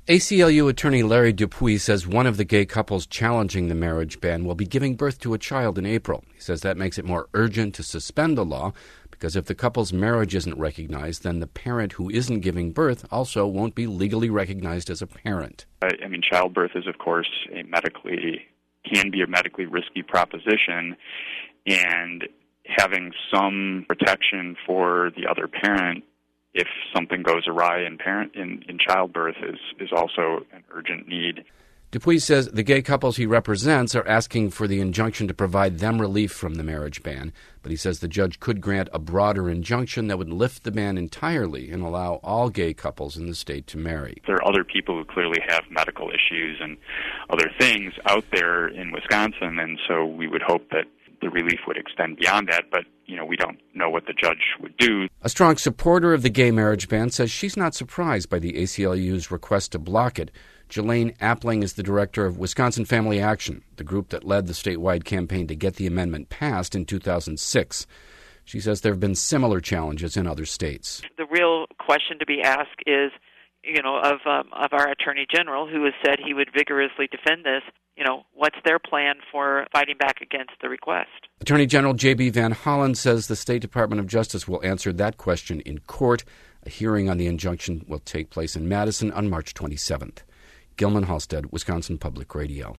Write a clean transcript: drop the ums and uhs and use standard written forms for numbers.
ACLU attorney Larry Dupuis says one of the gay couples challenging the marriage ban will be giving birth to a child in April. He says that makes it more urgent to suspend the law because if the couple's marriage isn't recognized, then the parent who isn't giving birth also won't be legally recognized as a parent. Childbirth is, of course, can be a medically risky proposition, and having some protection for the other parent if something goes awry in childbirth is also an urgent need. Dupuis says the gay couples he represents are asking for the injunction to provide them relief from the marriage ban, but he says the judge could grant a broader injunction that would lift the ban entirely and allow all gay couples in the state to marry. There are other people who clearly have medical issues and other things out there in Wisconsin, and so we would hope that the relief would extend beyond that, but we don't know what the judge would do. A strong supporter of the gay marriage ban says she's not surprised by the ACLU's request to block it. Jelaine Appling is the director of Wisconsin Family Action, the group that led the statewide campaign to get the amendment passed in 2006. She says there have been similar challenges in other states. The real question to be asked is, of our Attorney General, who has said he would vigorously defend this, what's their plan for fighting back against the request? Attorney General J.B. Van Hollen says the State Department of Justice will answer that question in court. A hearing on the injunction will take place in Madison on March 27th. Gilman Halstead, Wisconsin Public Radio.